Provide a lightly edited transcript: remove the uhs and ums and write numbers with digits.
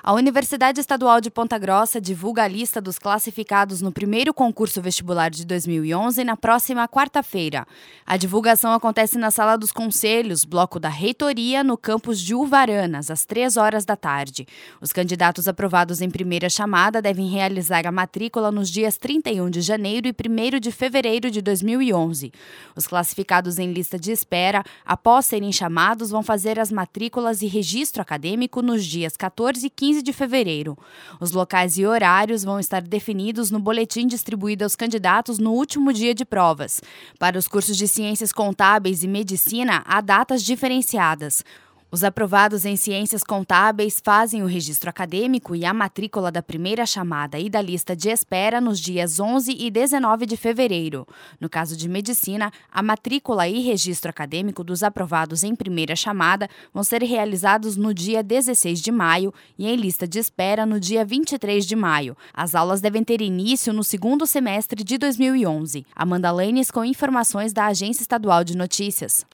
A Universidade Estadual de Ponta Grossa divulga a lista dos classificados no primeiro concurso vestibular de 2011 na próxima quarta-feira. A divulgação acontece na Sala dos Conselhos, bloco da Reitoria, no campus de Uvaranas, às 3 horas da tarde. Os candidatos aprovados em primeira chamada devem realizar a matrícula nos dias 31 de janeiro e 1º de fevereiro de 2011. Os classificados em lista de espera, após serem chamados, vão fazer as matrículas e registro acadêmico nos dias 14 e 15 de fevereiro. Os locais e horários vão estar definidos no boletim distribuído aos candidatos no último dia de provas. Para os cursos de Ciências Contábeis e Medicina, há datas diferenciadas. Os aprovados em Ciências Contábeis fazem o registro acadêmico e a matrícula da primeira chamada e da lista de espera nos dias 11 e 19 de fevereiro. No caso de Medicina, a matrícula e registro acadêmico dos aprovados em primeira chamada vão ser realizados no dia 16 de maio e em lista de espera no dia 23 de maio. As aulas devem ter início no segundo semestre de 2011. Amanda Leines com informações da Agência Estadual de Notícias.